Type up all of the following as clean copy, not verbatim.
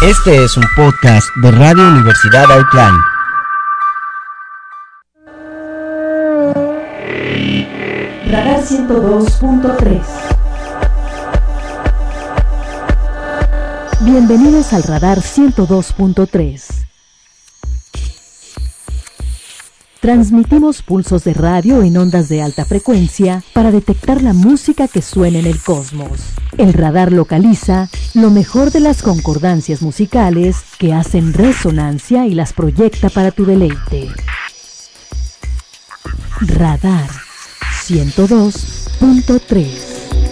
Este es un podcast de Radio Universidad Autlán. Radar 102.3. Bienvenidos al Radar 102.3. Transmitimos pulsos de radio en ondas de alta frecuencia para detectar la música que suena en el cosmos. El radar localiza lo mejor de las concordancias musicales que hacen resonancia y las proyecta para tu deleite. Radar 102.3.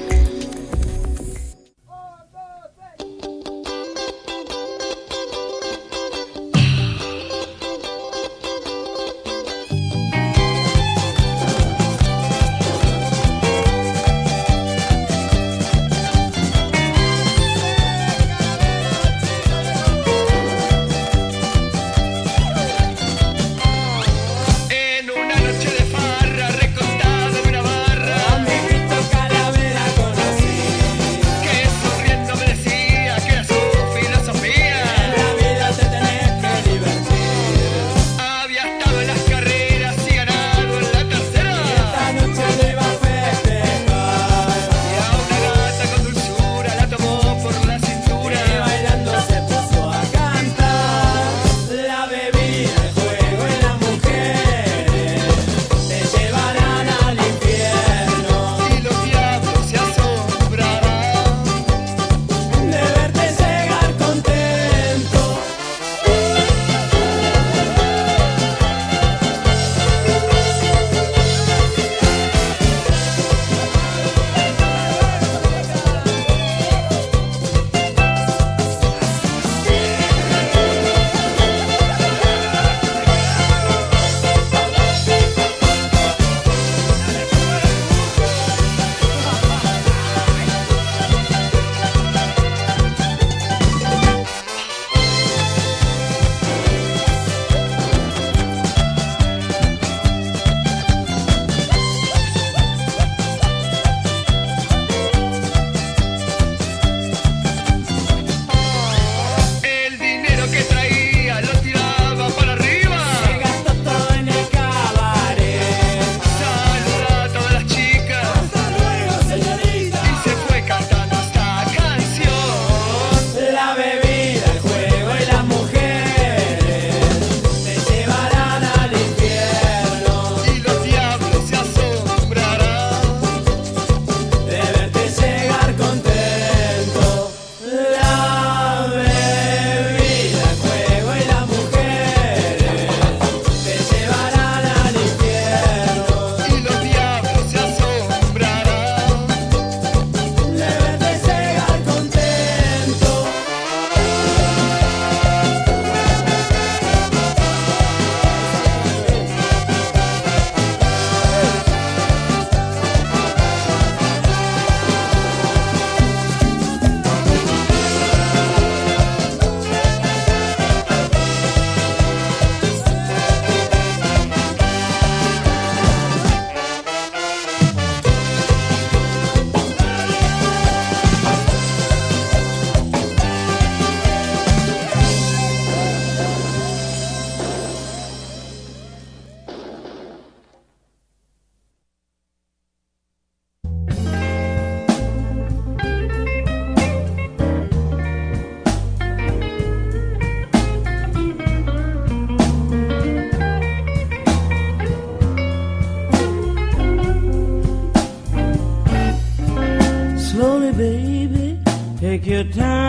Take your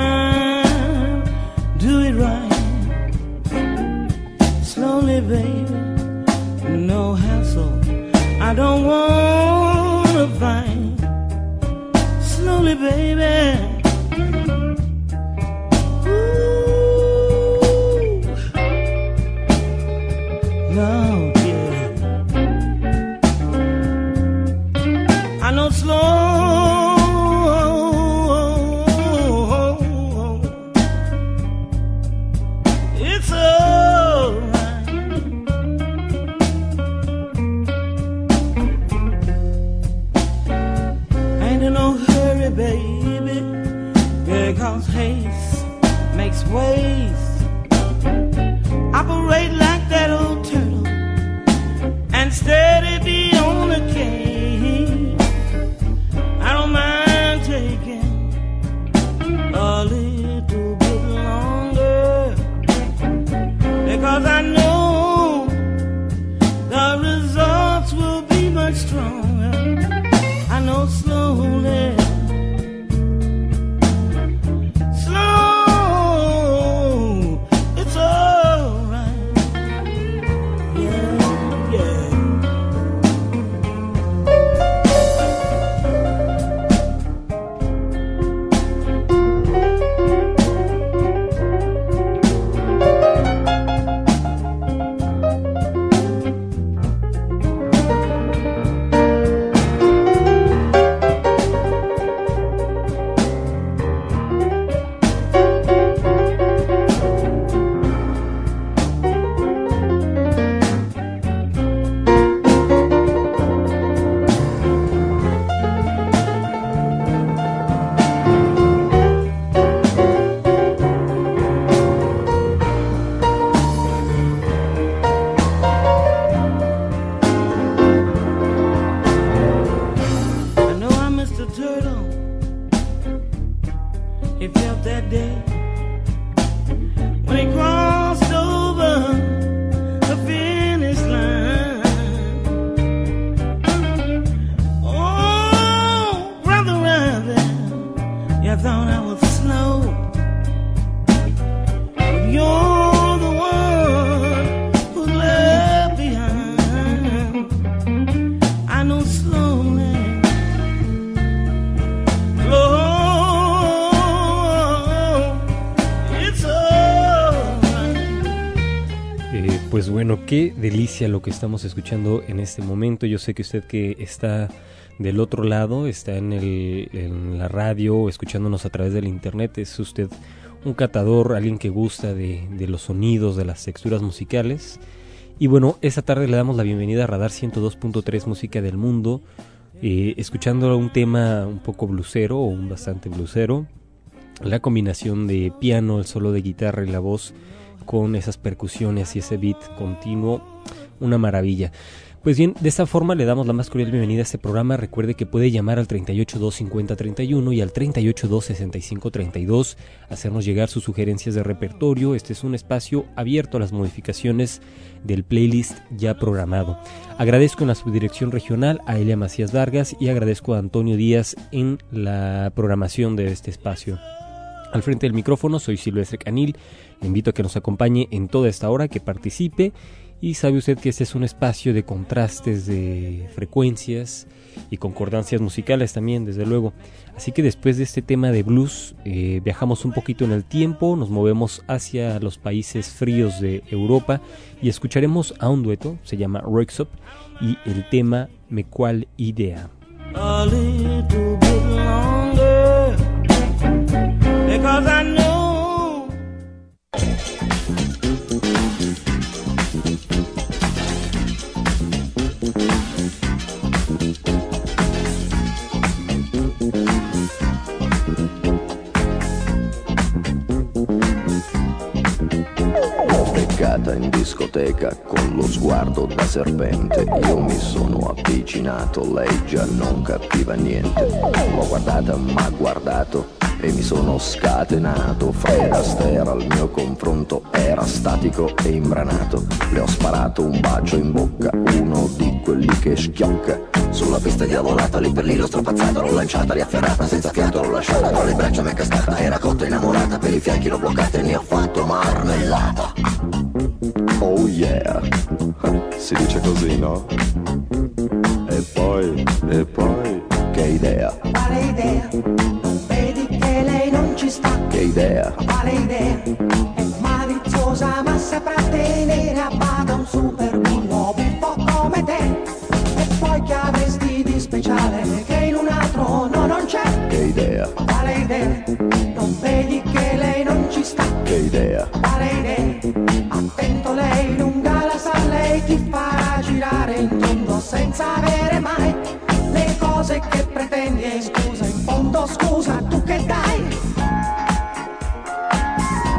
time, do it right. Slowly, baby, no hassle. I don't wanna fight. Slowly, baby. Ooh, no, yeah. I know slow. makes waves, operate like that old turtle, and steady be on the case. I don't mind taking a little bit longer, because I know the results will be much stronger. I know slowly, it's alright. Yeah, yeah. Pues bueno, qué delicia lo que estamos escuchando en este momento. Yo sé que usted que está del otro lado, está en la radio, escuchándonos a través del internet, es usted un catador, alguien que gusta de los sonidos, de las texturas musicales. Y bueno, esta tarde le damos la bienvenida a Radar 102.3 Música del Mundo, escuchando un tema un poco blusero, o un bastante blusero, la combinación de piano, el solo de guitarra y la voz, con esas percusiones y ese beat continuo, una maravilla. Pues bien, de esta forma le damos la más cordial bienvenida a este programa. Recuerde que puede llamar al 3825031 y al 3826532, hacernos llegar sus sugerencias de repertorio. Este es un espacio abierto a las modificaciones del playlist ya programado. Agradezco en la subdirección regional a Elia Macías Vargas y agradezco a Antonio Díaz en la programación de este espacio. Al frente del micrófono soy Silvestre Canil. Le invito a que nos acompañe en toda esta hora, que participe, y sabe usted que este es un espacio de contrastes de frecuencias y concordancias musicales también, desde luego. Así que después de este tema de blues, viajamos un poquito en el tiempo, nos movemos hacia los países fríos de Europa y escucharemos a un dueto, se llama Röyksopp, y el tema Me Qual Idea. A little bit longer, because I know. In discoteca con lo sguardo da serpente, io mi sono avvicinato, lei già non capiva niente. L'ho guardata, m'ha guardato e mi sono scatenato. Fred Astaire al mio confronto era statico e imbranato. Le ho sparato un bacio in bocca, uno di quelli che schiocca. Sulla pista diavolata, lì per lì l'ho strapazzata, l'ho lanciata, riafferrata, senza fiato l'ho lasciata. Tra le braccia m'è cascata, era cotta innamorata, per i fianchi l'ho bloccata e ne ho fatto marmellata. Oh yeah, si dice così, no? E poi, che idea? Quale idea? Non vedi che lei non ci sta? Che idea? Quale idea? È maliziosa ma saprà tenere a bada un super bullo un po' come te. E poi che avresti di speciale che in un altro no, non c'è? Che idea? Quale idea? Non vedi che lei non ci sta? Che idea? Quale idea? Attento, lei lunga la sa, lei ti farà girare in tondo senza avere mai le cose che pretendi. E scusa, in fondo scusa, tu che dai?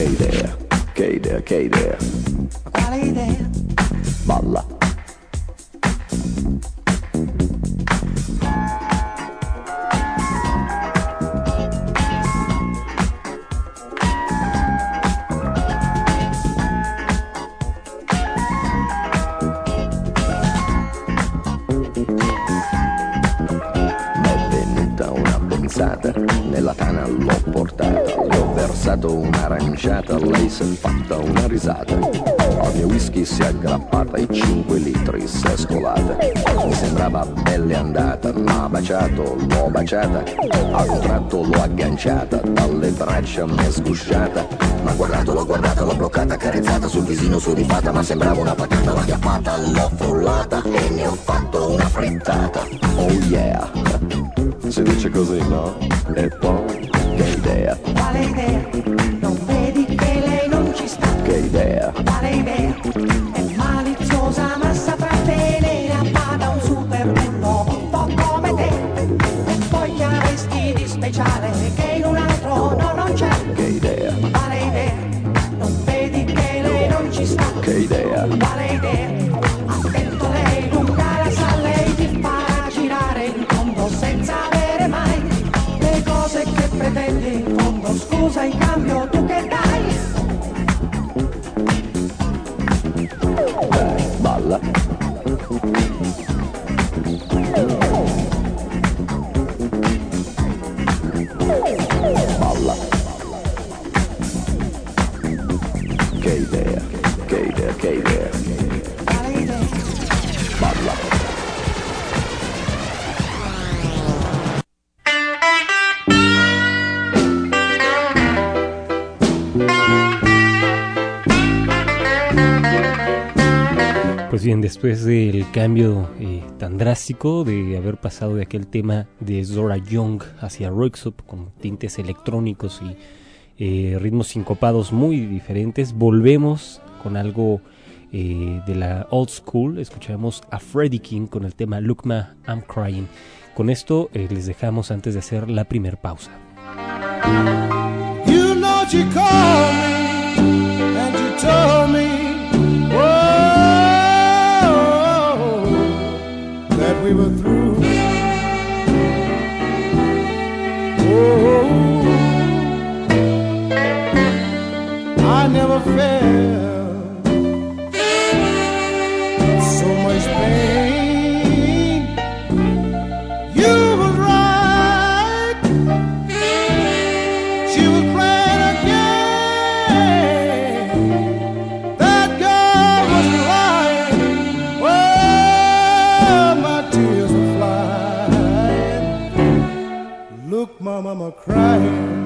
idea, che idea, che idea. Quale idea? Balla. Nella tana l'ho portata, le ho versato un'aranciata, lei si è fatta una risata. Al mio whisky si è aggrappata e 5 litri si è scolata. Mi sembrava bella andata, m'ha baciato, l'ho baciata. A contratto l'ho agganciata, dalle braccia m'è sgusciata. M'ha guardato, l'ho guardata, l'ho bloccata, carezzata sul visino sudifata. Ma sembrava una patata, l'ho acchiappata, l'ho frullata e ne ho fatto una frittata. Oh yeah! Si dice così, no? E poi, che idea? Quale idea? Non vedi che lei non ci sta? Che idea? Quale idea? È maliziosa ma saprà tenere a bada un super bullo un po' come te. E poi che avresti di speciale che in un altro no, non c'è. Che idea? Quale idea? Non vedi che lei non ci sta? Che idea? Quale idea? Attento, lei lunga la sa, lei ti farà girare il mondo senza avere mai le cose che pretendi in fondo. Scusa, in cambio tu che dai? Dai, balla. Balla. Che idea, che idea, che idea. Quale idea? Balla. Pues bien, después del cambio tan drástico de haber pasado de aquel tema de Zora Young hacia Röyksopp con tintes electrónicos y ritmos sincopados muy diferentes, volvemos con algo de la old school. Escuchamos a Freddie King con el tema Look Ma, I'm Crying. Con esto les dejamos antes de hacer la primer pausa. You know you called me and you told me, that we were through. Oh, I never felt so much pain. You was right, she was playing again. That girl was lying. Oh, my tears were flying. Look, my mama crying.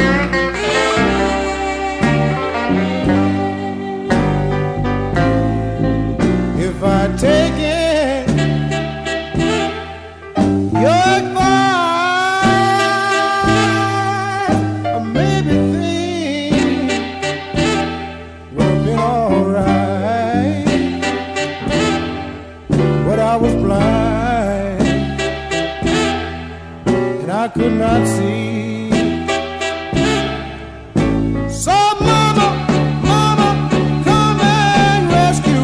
If I take it, your advice, maybe things would have been alright. But I was blind and I could not see. So mama, mama, come and rescue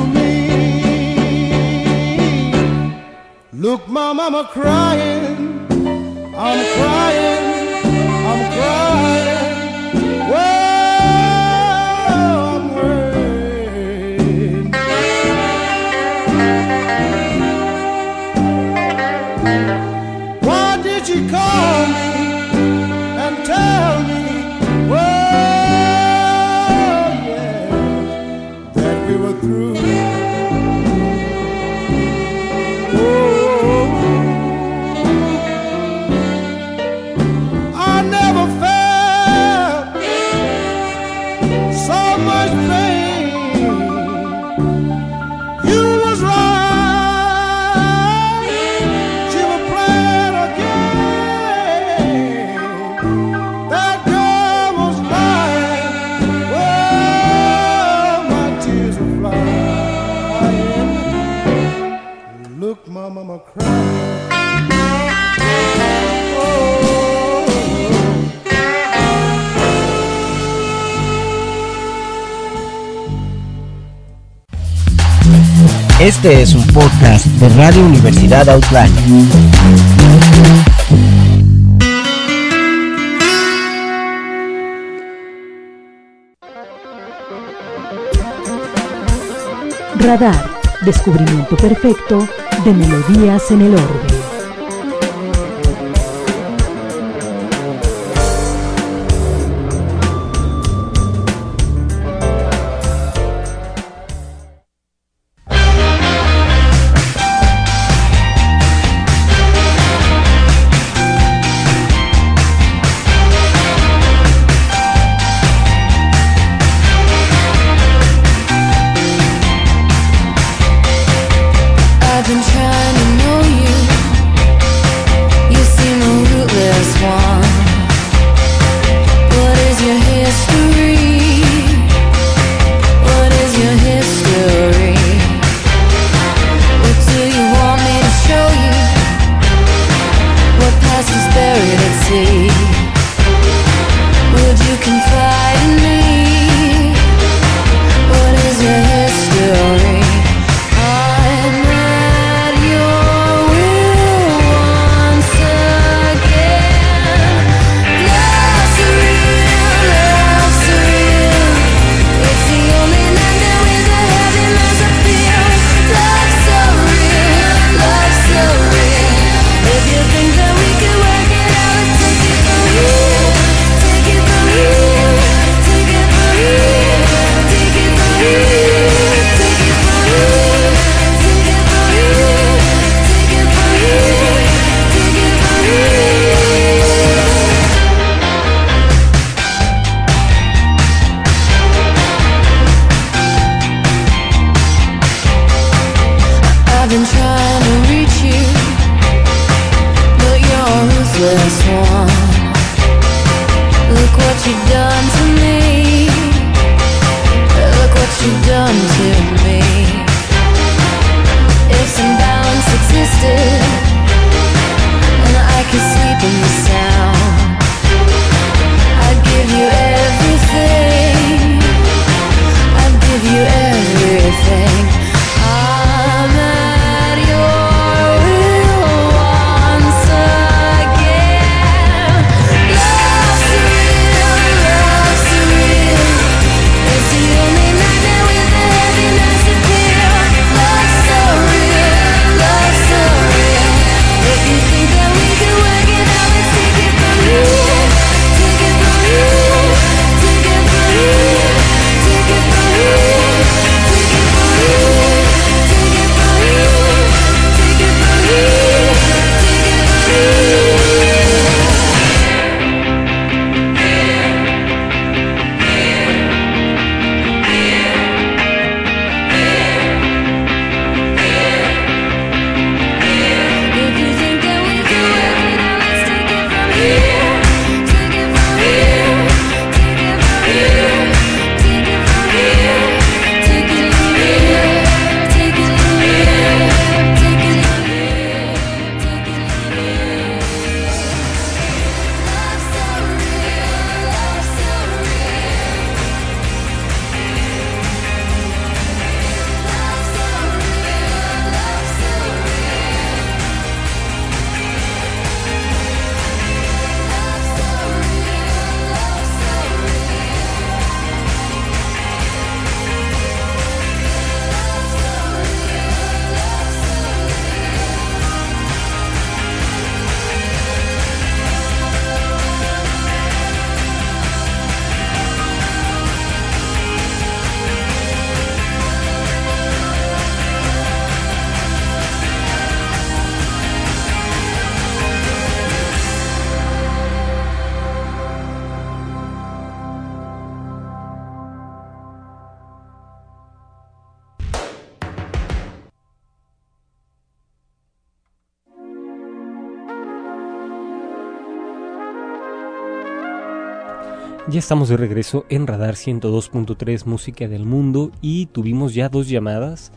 me. Look, my mama crying, I'm crying, I'm crying. Well, I'm hurting. Why did you call me and tell me, well, yeah, that we were through? Oh, Este es un podcast de Radio Universidad Outline. Radar, descubrimiento perfecto de melodías en el orbe. Ya estamos de regreso en Radar 102.3 Música del Mundo y tuvimos ya 2 llamadas.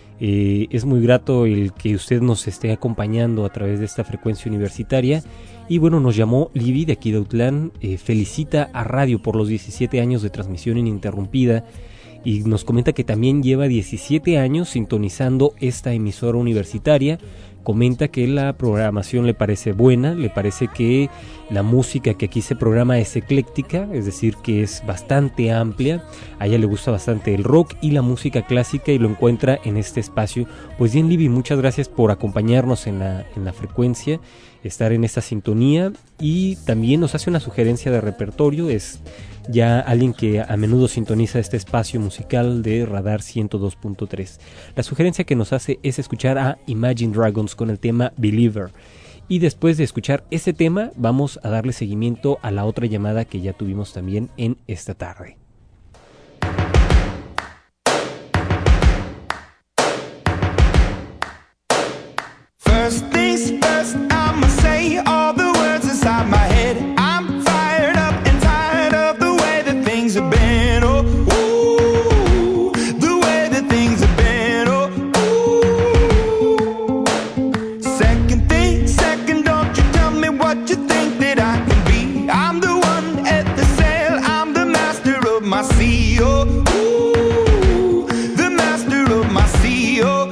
Es muy grato el que usted nos esté acompañando a través de esta frecuencia universitaria. Y bueno, nos llamó Libby de aquí de Autlán, felicita a radio por los 17 años de transmisión ininterrumpida y nos comenta que también lleva 17 años sintonizando esta emisora universitaria. Comenta que la programación le parece buena, le parece que la música que aquí se programa es ecléctica, es decir, que es bastante amplia. A ella le gusta bastante el rock y la música clásica y lo encuentra en este espacio. Pues bien, Libby, muchas gracias por acompañarnos en la frecuencia, estar en esta sintonía, y también nos hace una sugerencia de repertorio. Es ya alguien que a menudo sintoniza este espacio musical de Radar 102.3. La sugerencia que nos hace es escuchar a Imagine Dragons con el tema Believer. Y después de escuchar ese tema, vamos a darle seguimiento a la otra llamada que ya tuvimos también en esta tarde. First things first, I'ma say all the words inside my head. I'm fired up and tired of the way that things have been. Oh, ooh, the way that things have been. Oh, ooh. Second thing, second, don't you tell me what you think that I can be. I'm the one at the sail, I'm the master of my sea. Oh, ooh, the master of my sea. Oh,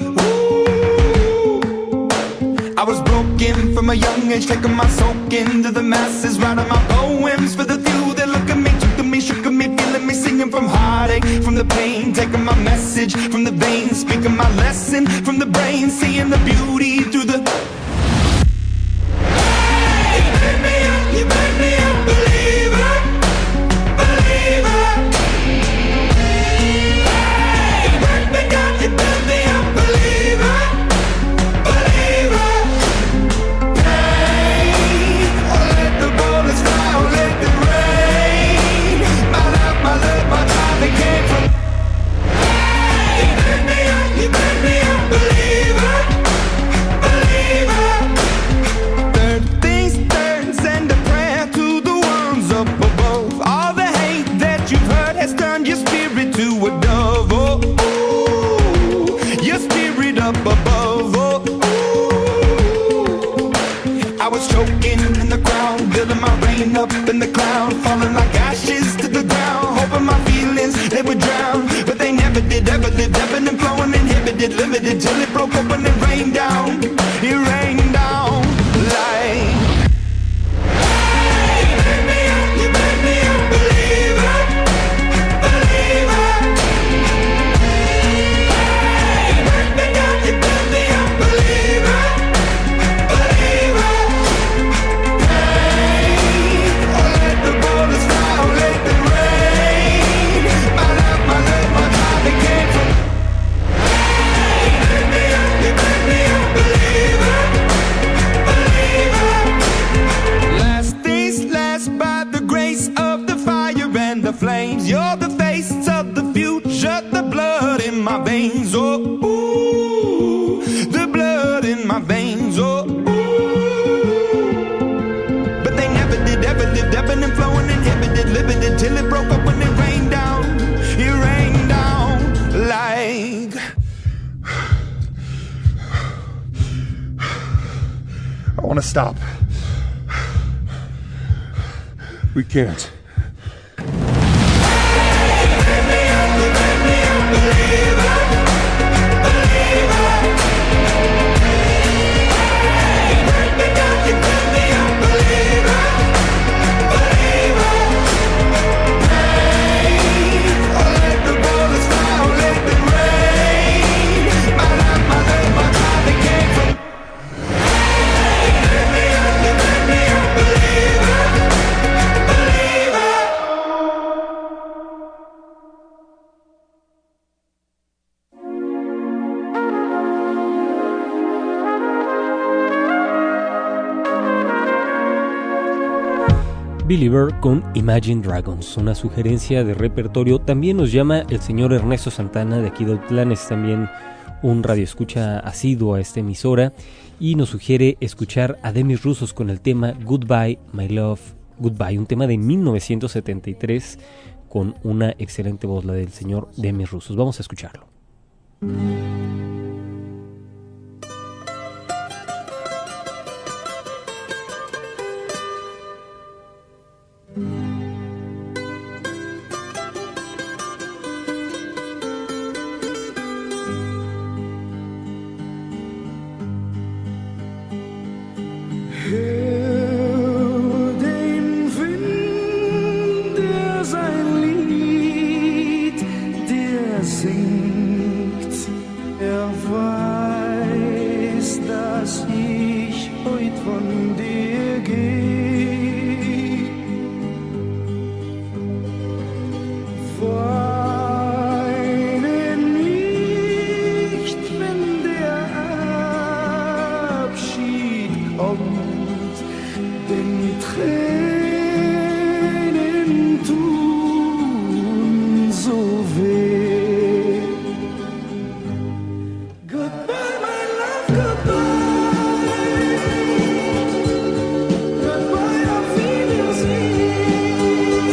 I was broken from a young age, taking my soak into the masses, writing my poems for the few that look at me, took to me, shook at me, feeling me, singing from heartache, from the pain, taking my message from the veins, speaking my lesson from the brain, seeing the beauty through the... Hey, you made me a believer, believer. Hey, you made me God, you made me a believer, believer. Up in the cloud, falling like ashes to the ground, hoping my feelings they would drown, but they never did, ever lived, ebbing and flowing, inhibited, limited, till it broke up and it rained down like... Hey, you made me a believer, believer. Hey, you made me God, you made me a believer, believer. Flames, you're the face of the future, the blood in my veins, oh, ooh, the blood in my veins, oh, ooh. But they never did, ever lived, ebbing and flowing, inhibited, limited, till it broke up when it rained down like... I want to stop. We can't. Believer con Imagine Dragons, una sugerencia de repertorio. También nos llama el señor Ernesto Santana de aquí de Autlán, es también un radioescucha asiduo a esta emisora, y nos sugiere escuchar a Demis Roussos con el tema Goodbye My Love Goodbye, un tema de 1973 con una excelente voz, la del señor Demis Roussos. Vamos a escucharlo. sein Lied dir singt. Er weiß, dass ich heut von dir geh. Weine nicht, wenn der Abschied kommt, denn Tränen tun so weh. Goodbye, my love, goodbye. Goodbye, auf Wiedersehen.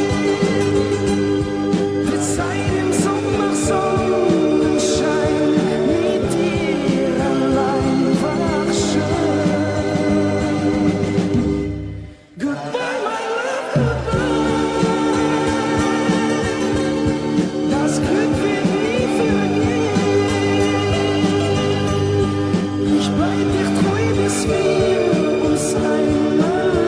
Die Zeit im Sommersonnenschein mit dir allein war schön. Goodbye, my love, goodbye. Das Glück wird nie vergehen. Ich bleib dir treu, bis wir uns einmal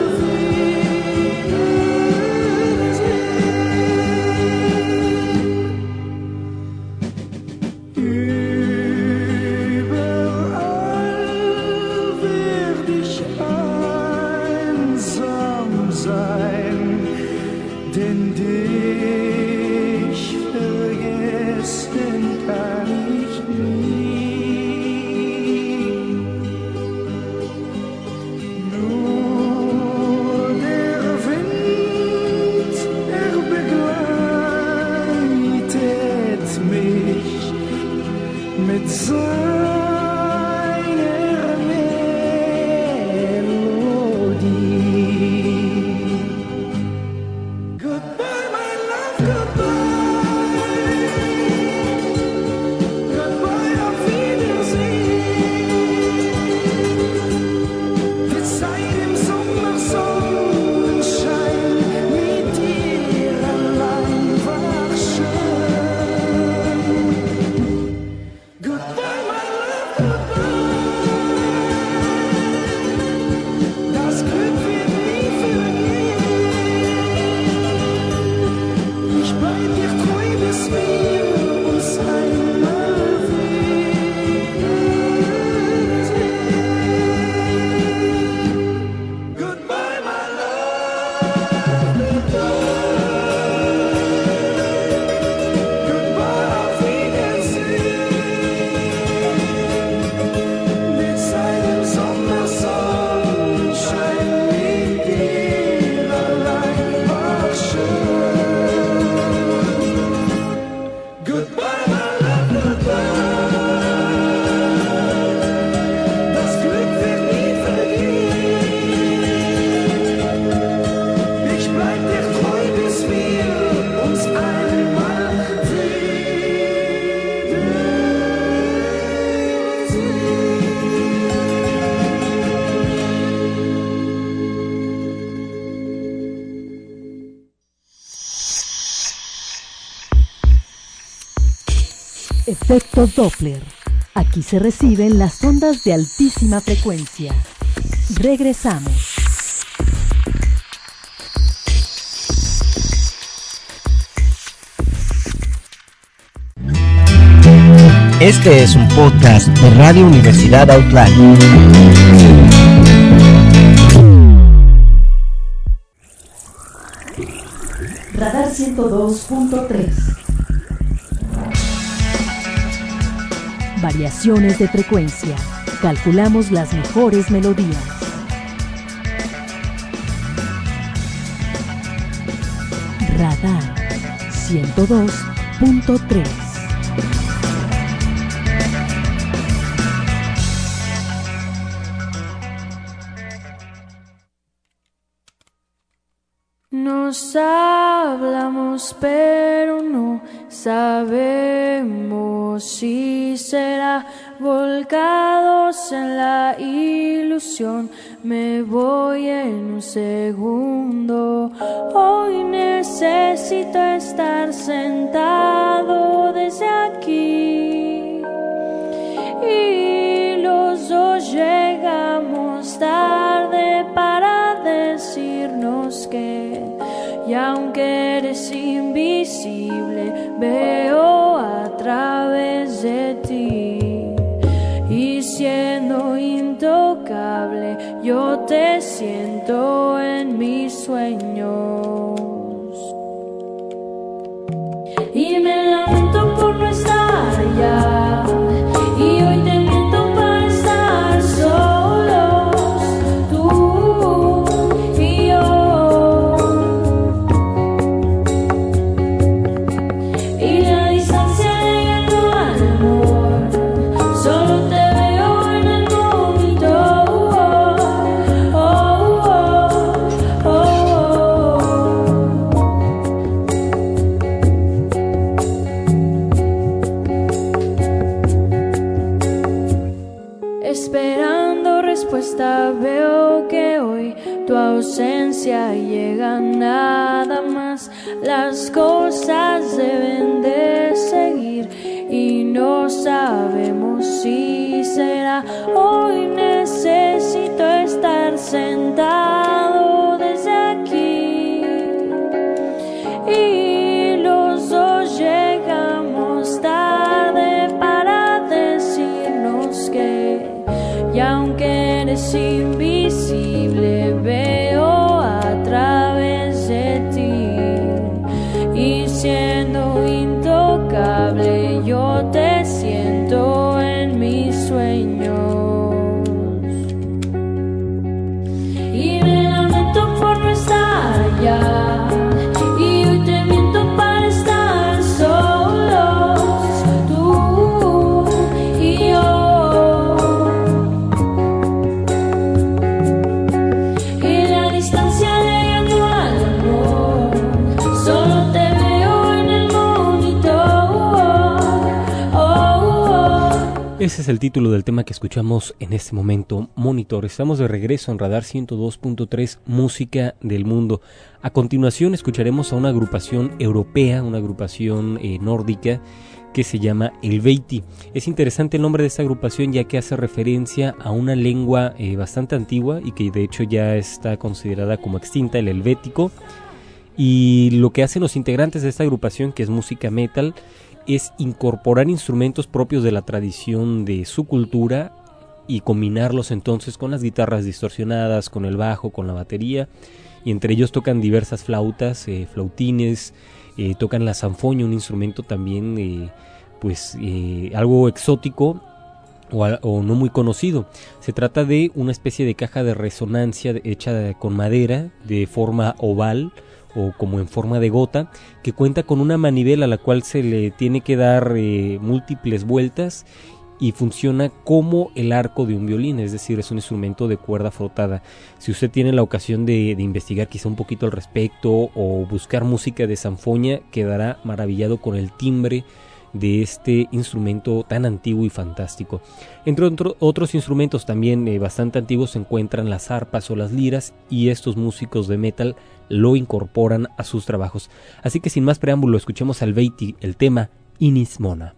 wiedersehen. Überall werd ich einsam sein, denn dich vergessen kann ich nie. Nur der Wind, er begleitet mich mit seiner Melodie. Goodbye, my love, goodbye. Goodbye, auf Wiedersehen. Die Zeit im Sommersonnenschein mit dir allein war schön. Goodbye, my love, goodbye. Das Glück wird nie vergehen. Ich bleib dir treu, bis wir uns einmal wiedersehen. Goodbye, my love, goodbye. Goodbye, auf Wiedersehen. Die Zeit im Sommersonnenschein mit dir allein war schön. Goodbye, my love, goodbye. Das Glück wird nie vergehen. Ich bleib dir treu, bis wir uns einmal Efecto Doppler. Aquí se reciben las ondas de altísima frecuencia. Regresamos. Este es un podcast de Radio Universidad Outland. Radar 102.3. Variaciones de frecuencia. Calculamos las mejores melodías. Radar 102.3. Nos hablamos, pero no sabemos si será. Volcados en la ilusión, me voy en un segundo. Hoy necesito estar sentado desde aquí. Y los dos llegamos tarde para decirnos que, y aunque decimos invisible veo a través de ti, y siendo intocable yo te siento en mis sueños. Y me lamento por no estar allá, y hoy te miento para estar solos, tú y yo. Y la distancia llegando al amor, solo te veo en el monitor. Esperando respuesta, veo que hoy tu ausencia llega nada más. Las cosas deben de seguir y no sabemos si será. Hoy necesito estar sentado desde aquí, y los dos llegamos tarde para decirnos que, y aunque eres invisible, veo a través de ti, y siendo intocable yo te siento en mis sueños. Y me lamento por no estar allá, y hoy te miento para estar solos, tú y yo. Ese es el título del tema que escuchamos en este momento, Monitor. Estamos de regreso en Radar 102.3, Música del Mundo. A continuación escucharemos a una agrupación europea, una agrupación nórdica que se llama Helvetii. Es interesante el nombre de esta agrupación, ya que hace referencia a una lengua bastante antigua y que de hecho ya está considerada como extinta, el helvético. Y lo que hacen los integrantes de esta agrupación, que es música metal, es incorporar instrumentos propios de la tradición de su cultura y combinarlos entonces con las guitarras distorsionadas, con el bajo, con la batería, y entre ellos tocan diversas flautas, flautines, tocan la zanfoña, un instrumento también algo exótico o no muy conocido. Se trata de una especie de caja de resonancia hecha con madera de forma oval o como en forma de gota, que cuenta con una manivela a la cual se le tiene que dar múltiples vueltas, y funciona como el arco de un violín, es decir, es un instrumento de cuerda frotada. Si usted tiene la ocasión de investigar quizá un poquito al respecto o buscar música de zanfoña, quedará maravillado con el timbre de este instrumento tan antiguo y fantástico. Entre otros instrumentos también bastante antiguos se encuentran las arpas o las liras, y estos músicos de metal lo incorporan a sus trabajos. Así que sin más preámbulo, escuchemos al Helvetii, el tema Inis Mona.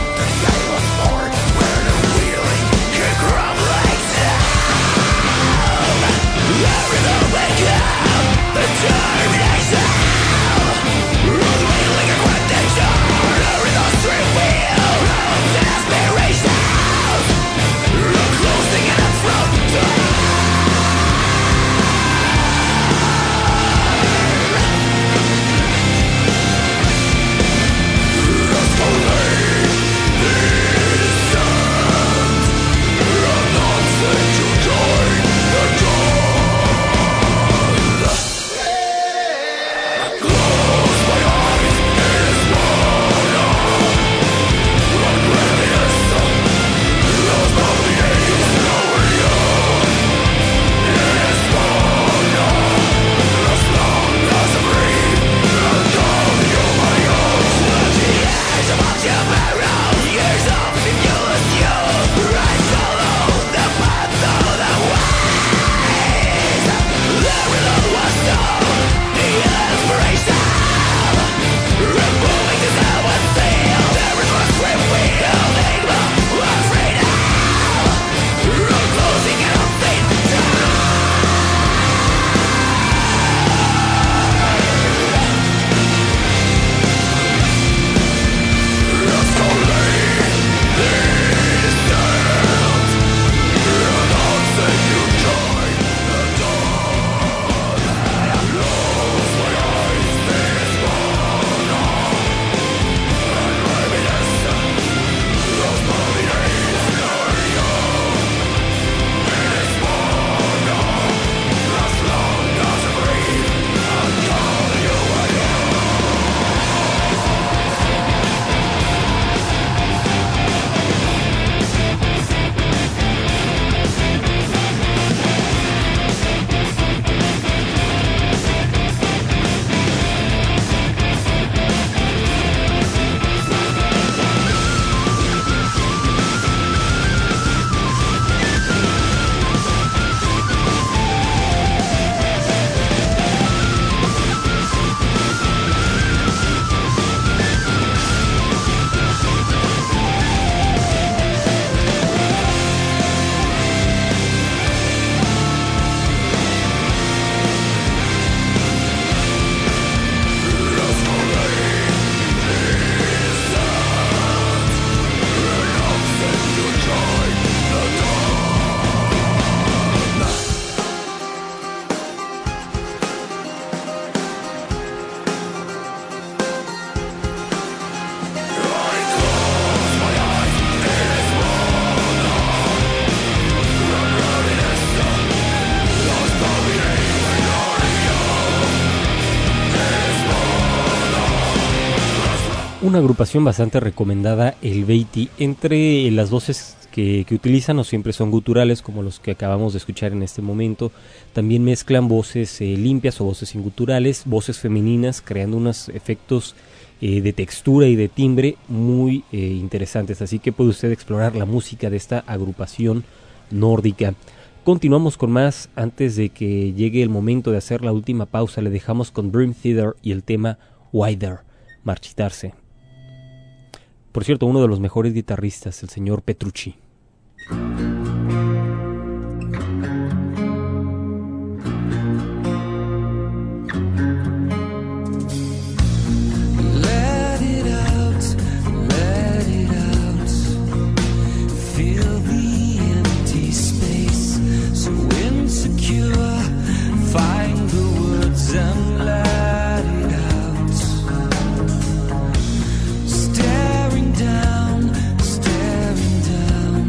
Where the wheeling can crumble like that. Una agrupación bastante recomendada, el Beatty. Entre las voces que utilizan no siempre son guturales como los que acabamos de escuchar en este momento. También mezclan voces limpias o voces inguturales, voces femeninas, creando unos efectos de textura y de timbre muy interesantes. Así que puede usted explorar la música de esta agrupación nórdica. Continuamos con más. Antes de que llegue el momento de hacer la última pausa, le dejamos con Dream Theater y el tema Wider, marchitarse. Por cierto, uno de los mejores guitarristas, el señor Petrucci. Staring down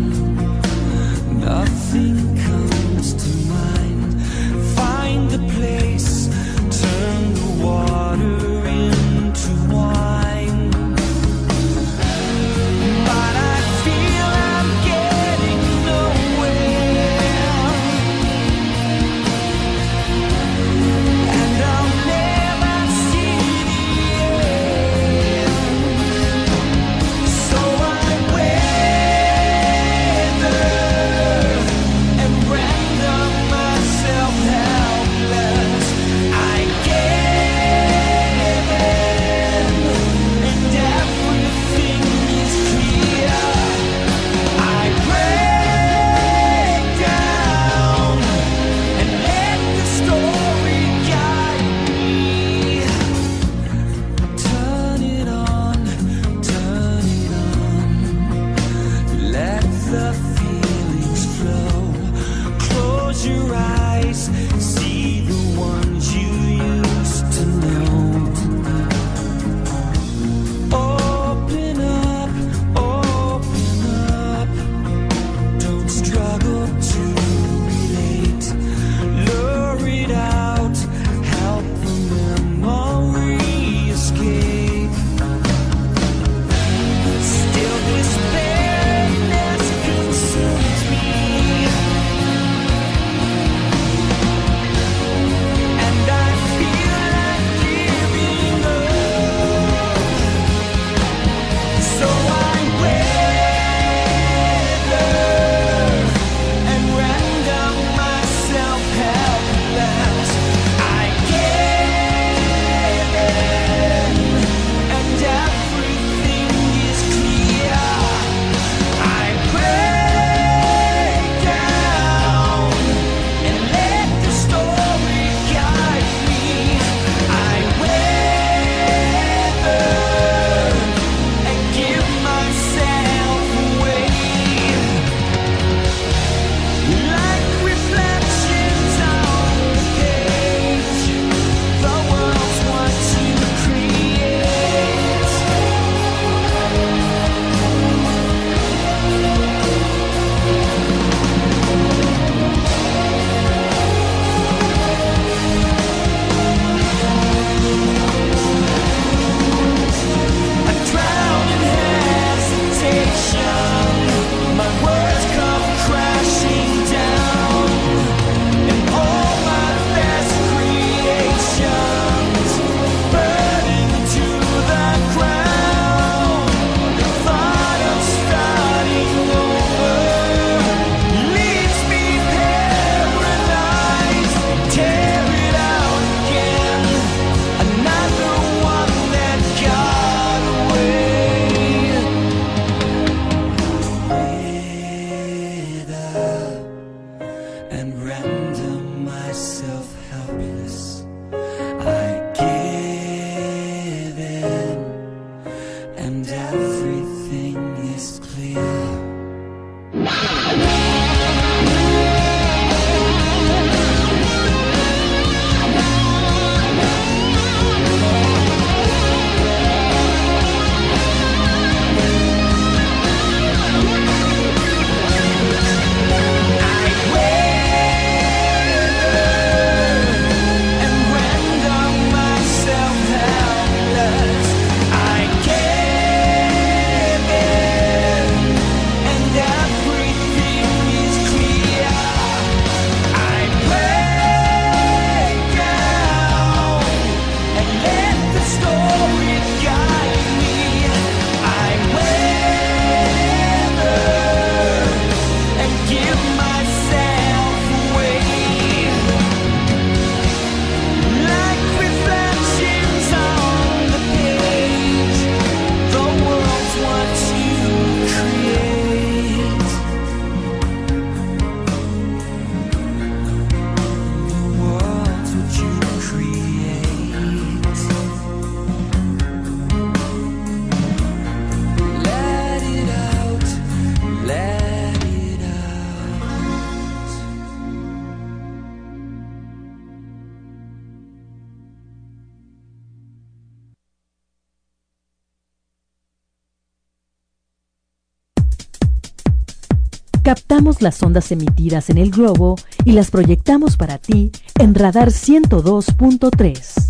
Captamos las ondas emitidas en el globo y las proyectamos para ti en Radar 102.3.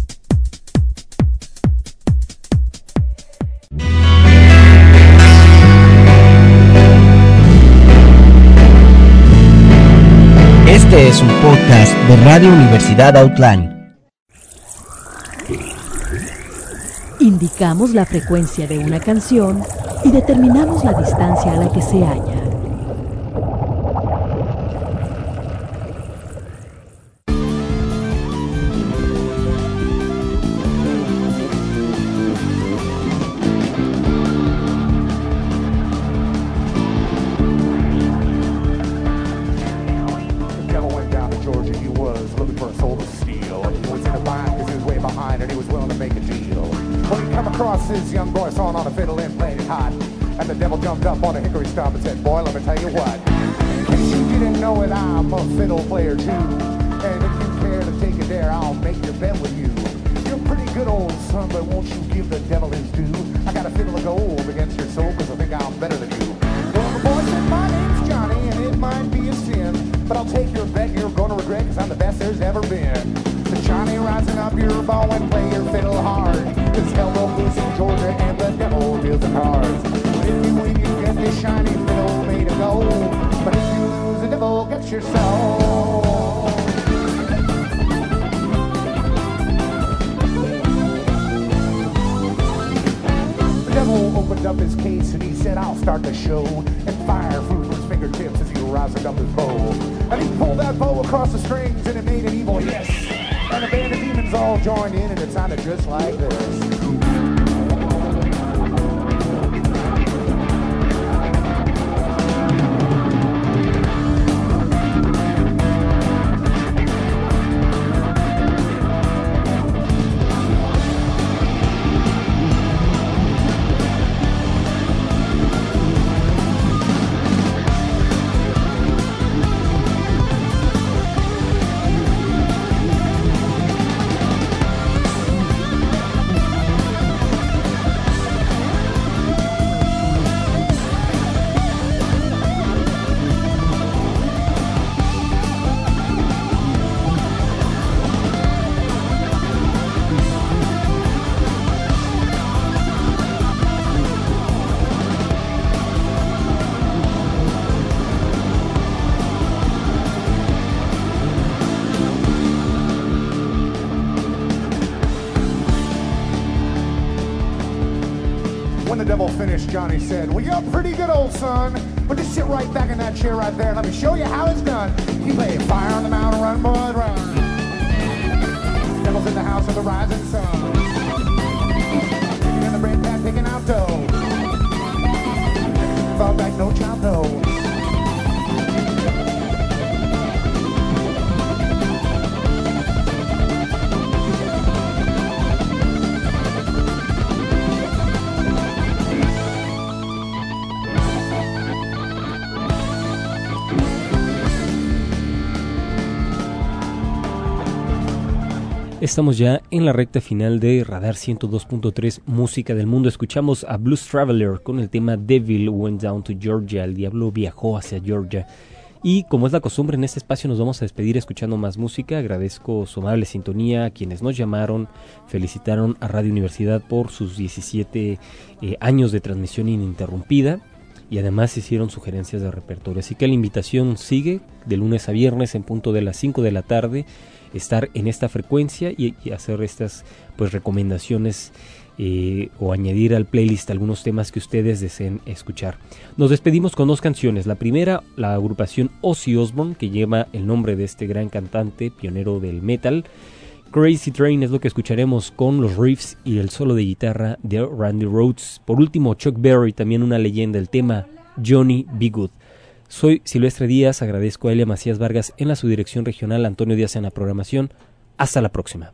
Este es un podcast de Radio Universidad Outline. Indicamos la frecuencia de una canción y determinamos la distancia a la que se halla. His young boy sawing on a fiddle and played it hot. And the devil jumped up on a hickory stump and said, boy, let me tell you what. In case you didn't know it, I'm a fiddle player too. And if you care to take it there, I'll make your bet with you. You're a pretty good old son, but won't you give the devil his due? I got a fiddle of gold against your soul, cause I think I'm better than you. Well, the boy said, my name's Johnny, and it might be a sin, but I'll take your bet you're gonna regret, cause I'm the best there's ever been. So Johnny, rising up your bow and play your fiddle hard. Cause hell broke loose in Georgia and the devil deals the cards. But if you win, you get this shiny fiddle made of gold. But if you lose, the devil gets your soul. The devil opened up his case and he said, I'll start the show. And fire flew from his fingertips as he roused up his bow. And he pulled that bow across the strings and it made an evil yes. And a band of demons all joined in and it sounded just like this. When the devil finished, Johnny said, well, you're a pretty good old son, but just sit right back in that chair right there and let me show you how it's done. He played Fire on the Mountain, Run, Boy, Run. Devil's in the house of the rising sun. Kicking in the bread pan, picking out dough. Fall back, no child, no. Estamos ya en la recta final de Radar 102.3 Música del Mundo. Escuchamos a Blues Traveler con el tema Devil Went Down to Georgia. El diablo viajó hacia Georgia. Y como es la costumbre, en este espacio nos vamos a despedir escuchando más música. Agradezco su amable sintonía a quienes nos llamaron, felicitaron a Radio Universidad por sus 17 años de transmisión ininterrumpida. Y además hicieron sugerencias de repertorio. Así que la invitación sigue de lunes a viernes en punto de las 5 de la tarde. Estar en esta frecuencia y hacer estas pues recomendaciones o añadir al playlist algunos temas que ustedes deseen escuchar. Nos despedimos con dos canciones. La primera, la agrupación Ozzy Osbourne, que lleva el nombre de este gran cantante, pionero del metal. Crazy Train es lo que escucharemos con los riffs y el solo de guitarra de Randy Rhoads. Por último, Chuck Berry, también una leyenda, el tema Johnny B. Good. Soy Silvestre Díaz, agradezco a Elia Macías Vargas en la subdirección regional, Antonio Díaz en la programación. Hasta la próxima.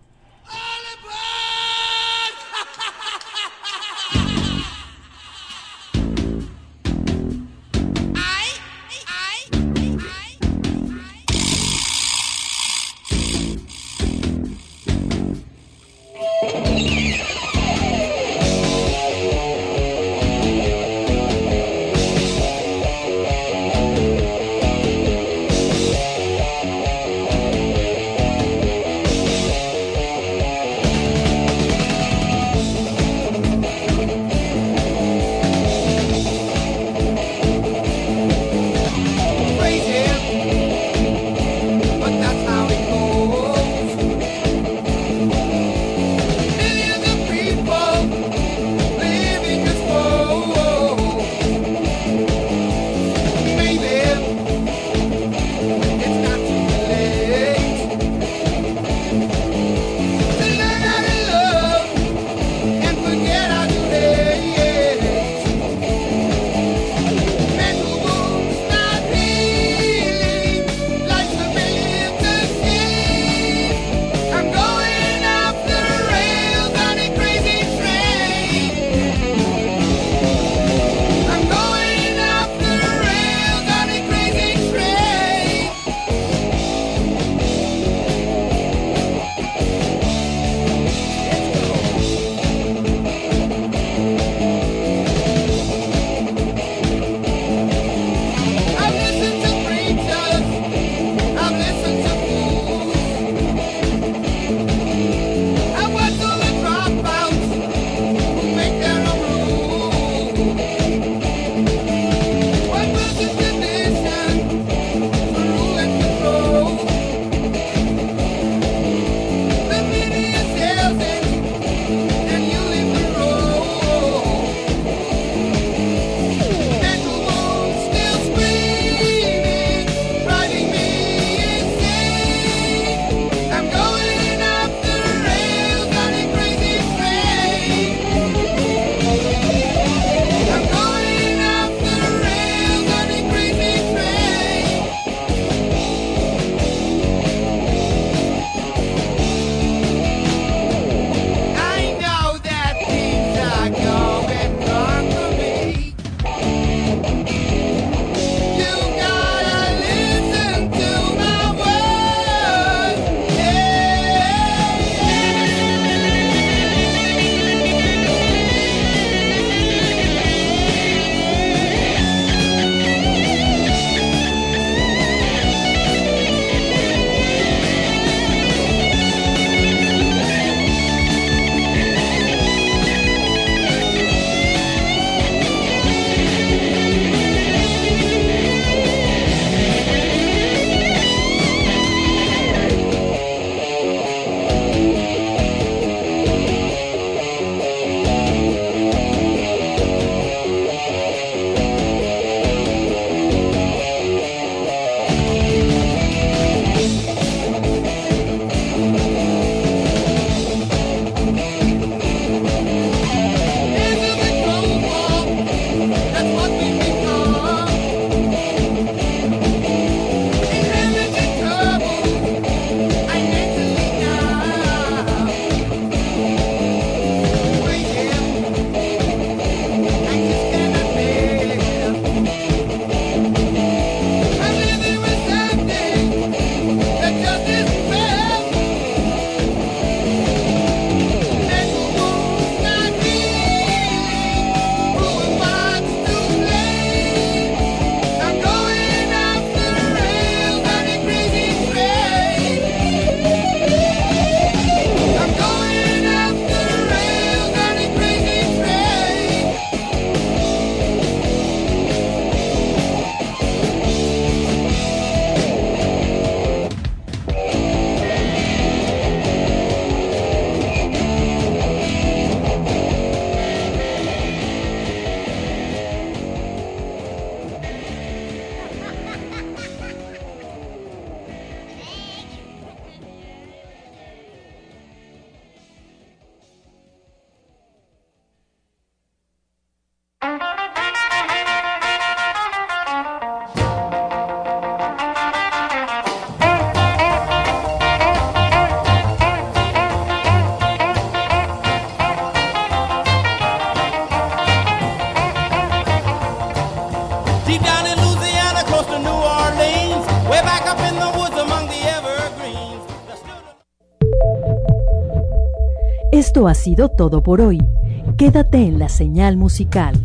Esto ha sido todo por hoy. Quédate en la señal musical.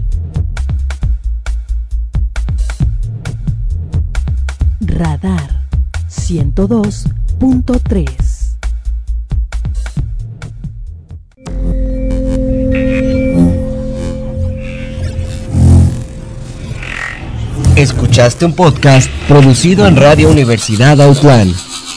Radar 102.3. Escuchaste un podcast producido en Radio Universidad Autlán.